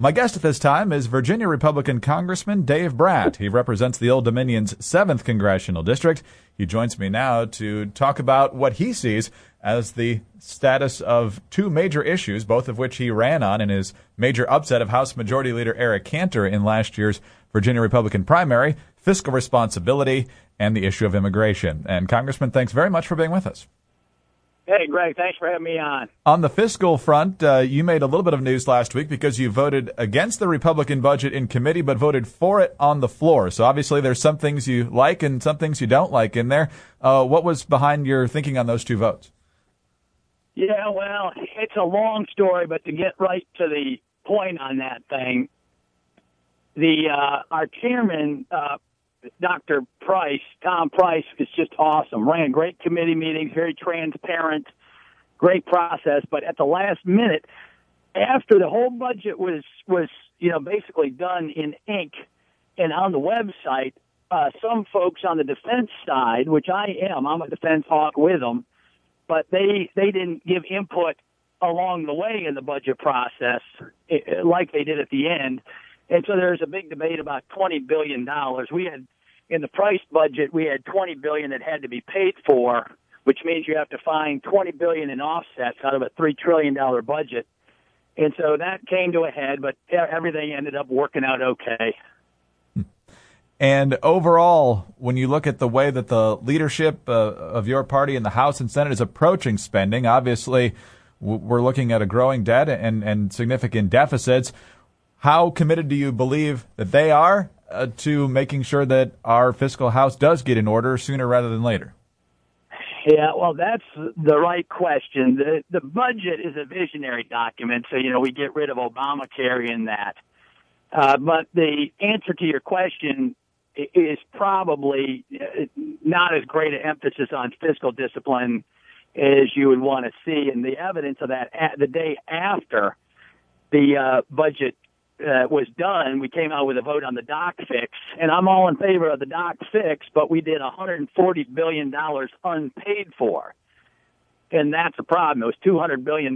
My guest at this time is Virginia Republican Congressman Dave Brat. He represents the Old Dominion's 7th Congressional District. He joins me now to talk about what he sees as the status of two major issues, both of which he ran on in his major upset of House Majority Leader Eric Cantor in last year's Virginia Republican primary, fiscal responsibility and the issue of immigration. And Congressman, thanks very much for being with us. Hey, Greg, thanks for having me on. On the fiscal front, you made a little bit of news last week because you voted against the Republican budget in committee but voted for it on the floor. So obviously there's some things you like and some things you don't like in there. What was behind your thinking on those two votes? Yeah, well, it's a long story, but to get right to the point on that thing, our chairman, Dr. Price, Tom Price, is just awesome. Ran great committee meetings, very transparent, great process. But at the last minute, after the whole budget was basically done in ink and on the website, some folks on the defense side, which I'm a defense hawk with them, but they didn't give input along the way in the budget process like they did at the end. And so there's a big debate about $20 billion. We had, in the Price budget, we had $20 billion that had to be paid for, which means you have to find $20 billion in offsets out of a $3 trillion budget. And so that came to a head, but everything ended up working out okay. And overall, when you look at the way that the leadership of your party in the House and Senate is approaching spending, obviously we're looking at a growing debt and significant deficits. How committed do you believe that they are to making sure that our fiscal house does get in order sooner rather than later? Yeah, well, that's the right question. The budget is a visionary document, so, we get rid of Obamacare in that. But the answer to your question is probably not as great an emphasis on fiscal discipline as you would want to see. And the evidence of that, the day after the budget was done, we came out with a vote on the doc fix, and I'm all in favor of the doc fix, but we did $140 billion unpaid for, and that's a problem. It was $200 billion,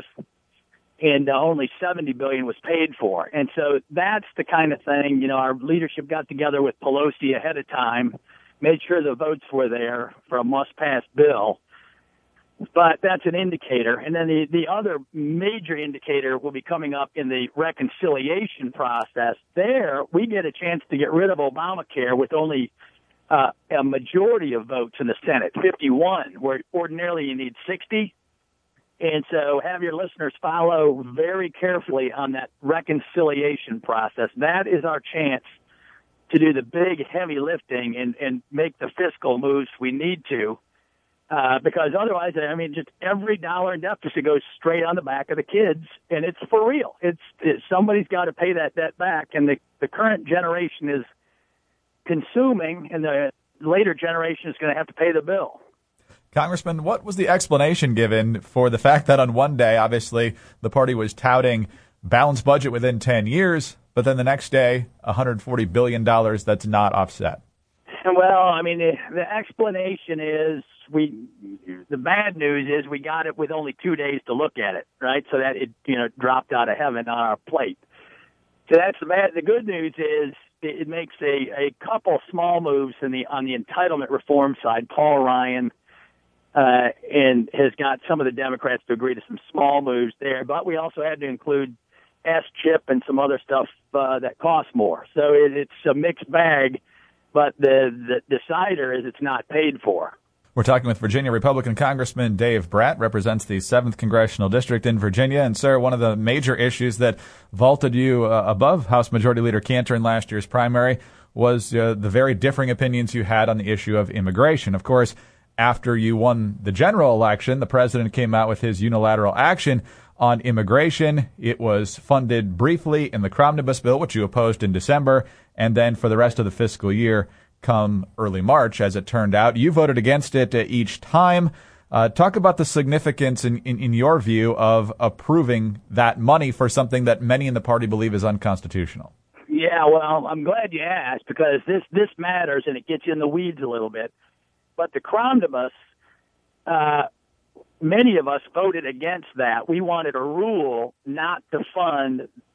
and only $70 billion was paid for, and so that's the kind of thing. Our leadership got together with Pelosi ahead of time, made sure the votes were there for a must-pass bill. But that's an indicator. And then the other major indicator will be coming up in the reconciliation process. There, we get a chance to get rid of Obamacare with only a majority of votes in the Senate, 51, where ordinarily you need 60. And so have your listeners follow very carefully on that reconciliation process. That is our chance to do the big, heavy lifting and make the fiscal moves we need to. Because otherwise, just every dollar in deficit goes straight on the back of the kids, and it's for real. It's somebody's got to pay that debt back, and the current generation is consuming, and the later generation is going to have to pay the bill. Congressman, what was the explanation given for the fact that on one day, obviously, the party was touting balanced budget within 10 years, but then the next day, $140 billion that's not offset? Well, the explanation is the bad news is we got it with only 2 days to look at it, right? So that it dropped out of heaven on our plate. So that's the bad. The good news is it makes a couple small moves on the entitlement reform side. Paul Ryan and has got some of the Democrats to agree to some small moves there, but we also had to include S-chip and some other stuff that costs more. So it's a mixed bag. But the decider is it's not paid for. We're talking with Virginia Republican Congressman Dave Brat, represents the 7th Congressional District in Virginia. And, sir, one of the major issues that vaulted you above House Majority Leader Cantor in last year's primary was the very differing opinions you had on the issue of immigration. Of course, after you won the general election, the president came out with his unilateral action on immigration. It was funded briefly in the Cromnibus bill, which you opposed in December, and then for the rest of the fiscal year come early March, as it turned out. You voted against it each time. Talk about the significance, in your view, of approving that money for something that many in the party believe is unconstitutional. Yeah, well, I'm glad you asked, because this matters, and it gets you in the weeds a little bit. But the Cromnibus, many of us voted against that. We wanted a rule not to fund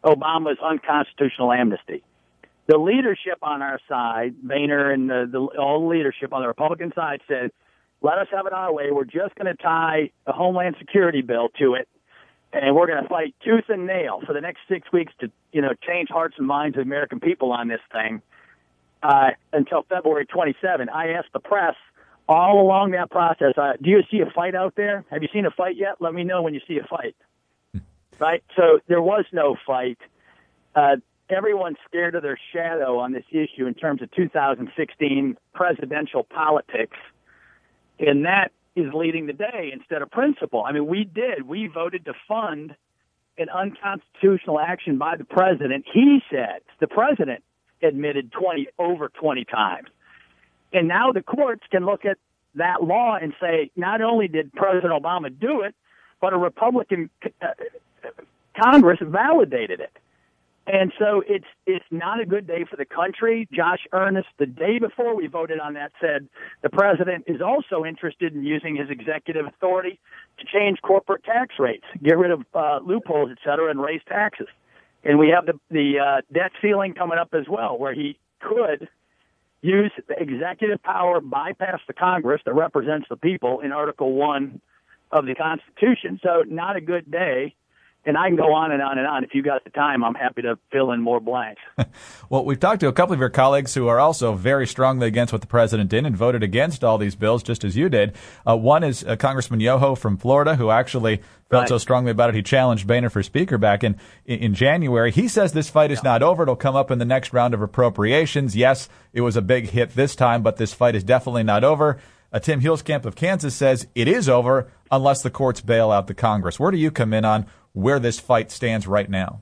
Obama's unconstitutional amnesty. The leadership on our side, Boehner and all the leadership on the Republican side said, let us have it our way. We're just going to tie a Homeland Security bill to it, and we're going to fight tooth and nail for the next 6 weeks to, change hearts and minds of the American people on this thing until February 27. I asked the press all along that process, do you see a fight out there? Have you seen a fight yet? Let me know when you see a fight. Right? So there was no fight. Everyone's scared of their shadow on this issue in terms of 2016 presidential politics, and that is leading the day instead of principle. I mean, we voted to fund an unconstitutional action by the president. He said, the president admitted over 20 times. And now the courts can look at that law and say, not only did President Obama do it, but a Republican Congress validated it. And so it's not a good day for the country. Josh Earnest, the day before we voted on that, said the president is also interested in using his executive authority to change corporate tax rates, get rid of loopholes, et cetera, and raise taxes. And we have the debt ceiling coming up as well, where he could use the executive power, bypass the Congress that represents the people in Article 1 of the Constitution. So not a good day. And I can go on and on and on. If you got the time, I'm happy to fill in more blanks. Well, we've talked to a couple of your colleagues who are also very strongly against what the president did and voted against all these bills, just as you did. One is Congressman Yoho from Florida, who actually felt so strongly about it, he challenged Boehner for Speaker back in January. He says this fight is not over. It'll come up in the next round of appropriations. Yes, it was a big hit this time, but this fight is definitely not over. Tim Huelskamp of Kansas says it is over unless the courts bail out the Congress. Where do you come in on where this fight stands right now?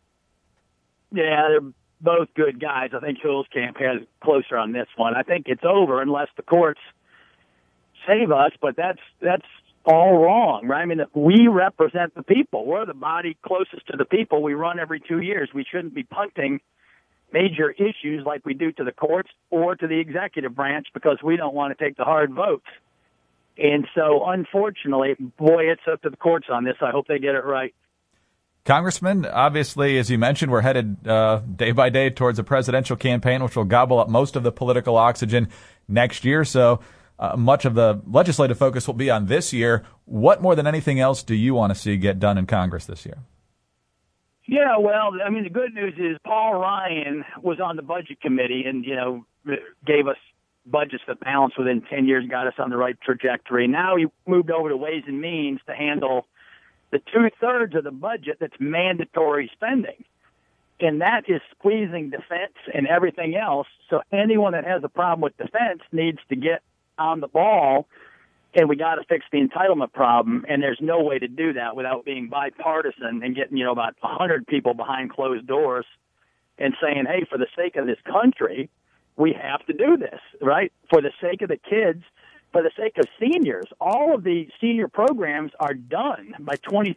Yeah, they're both good guys. I think Huelskamp has closer on this one. I think it's over unless the courts save us, but that's all wrong, right? I mean, we represent the people. We're the body closest to the people. We run every 2 years. We shouldn't be punting major issues like we do to the courts or to the executive branch because we don't want to take the hard votes. And so, unfortunately, boy, it's up to the courts on this. I hope they get it right. Congressman, obviously, as you mentioned, we're headed day by day towards a presidential campaign, which will gobble up most of the political oxygen next year. So much of the legislative focus will be on this year. What more than anything else do you want to see get done in Congress this year? Yeah, well, I mean, the good news is Paul Ryan was on the Budget Committee and, gave us budgets that balanced within 10 years, got us on the right trajectory. Now he moved over to Ways and Means to handle the 2/3 of the budget that's mandatory spending. And that is squeezing defense and everything else. So anyone that has a problem with defense needs to get on the ball, and we got to fix the entitlement problem. And there's no way to do that without being bipartisan and getting, about 100 people behind closed doors and saying, hey, for the sake of this country, we have to do this, right? For the sake of the kids, for the sake of seniors. All of the senior programs are done by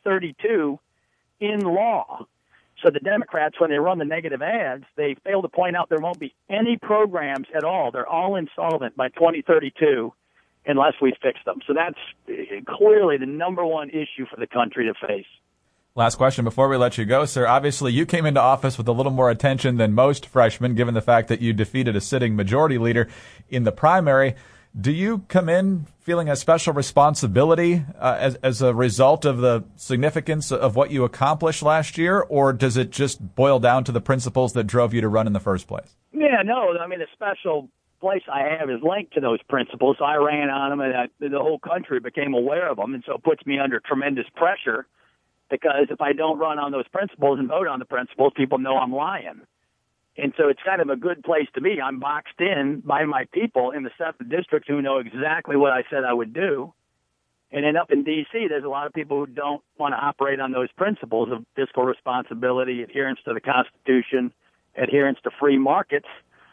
2032 in law. So the Democrats, when they run the negative ads, they fail to point out there won't be any programs at all. They're all insolvent by 2032 unless we fix them. So that's clearly the number one issue for the country to face. Last question before we let you go, sir. Obviously, you came into office with a little more attention than most freshmen, given the fact that you defeated a sitting majority leader in the primary. Do you come in feeling a special responsibility as a result of the significance of what you accomplished last year, or does it just boil down to the principles that drove you to run in the first place? Yeah, no. I mean, the special place I have is linked to those principles. I ran on them, and the whole country became aware of them, and so it puts me under tremendous pressure. Because if I don't run on those principles and vote on the principles, people know I'm lying. And so it's kind of a good place to be. I'm boxed in by my people in the 7th District who know exactly what I said I would do. And then up in D.C., there's a lot of people who don't want to operate on those principles of fiscal responsibility, adherence to the Constitution, adherence to free markets.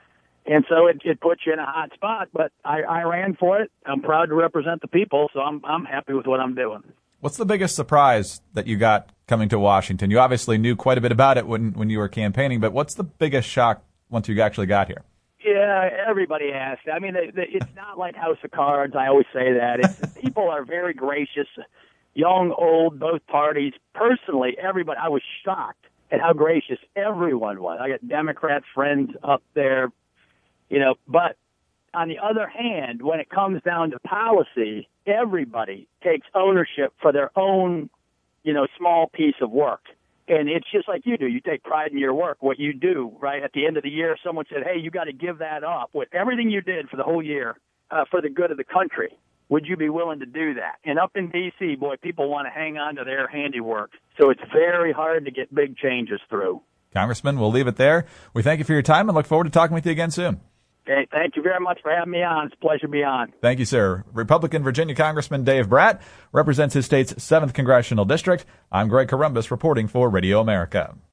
And so it puts you in a hot spot. But I ran for it. I'm proud to represent the people, so I'm happy with what I'm doing. What's the biggest surprise that you got coming to Washington? You obviously knew quite a bit about it when you were campaigning, but what's the biggest shock once you actually got here? Yeah, everybody asks. I mean, it's not like House of Cards. I always say that. People are very gracious, young, old, both parties. Personally, everybody, I was shocked and how gracious everyone was. I got Democrat friends up there, but on the other hand, when it comes down to policy, everybody takes ownership for their own, small piece of work. And it's just like you do. You take pride in your work, what you do, right? At the end of the year, someone said, hey, you got to give that up with everything you did for the whole year for the good of the country. Would you be willing to do that? And up in D.C., boy, people want to hang on to their handiwork. So it's very hard to get big changes through. Congressman, we'll leave it there. We thank you for your time and look forward to talking with you again soon. Okay, thank you very much for having me on. It's a pleasure to be on. Thank you, sir. Republican Virginia Congressman Dave Brat represents his state's 7th Congressional District. I'm Greg Corombos reporting for Radio America.